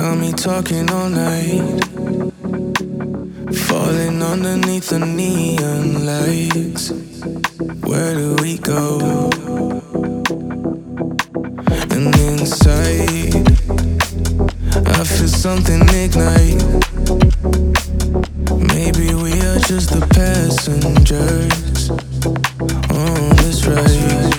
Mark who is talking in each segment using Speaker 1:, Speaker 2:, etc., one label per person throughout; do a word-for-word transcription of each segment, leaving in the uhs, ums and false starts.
Speaker 1: Got me talking all night, falling underneath the neon lights. Where do we go? And inside, I feel something ignite. Maybe we are just the passengers on this ride.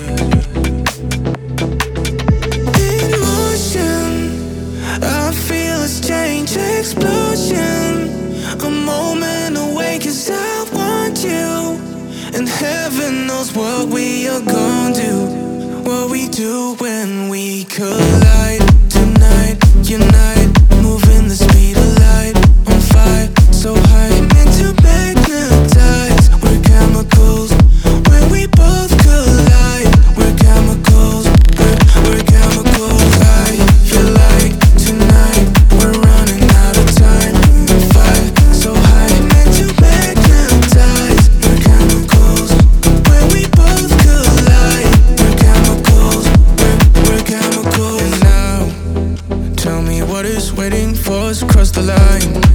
Speaker 1: In motion, I feel a strange explosion. A moment away, 'cause I want you. And heaven knows what we are gonna do. What we do when we collide. Tonight, unite, moving the speed of light. On fire, so high, meant to magnetize. We're chemicals when we both collide. We're chemicals, we're, we're chemicals. I feel like tonight we're running out of time. On fire, so high, meant to magnetize. We're chemicals when we both collide. We're chemicals, we're, we're chemicals. And now, tell me what is waiting for us across the line.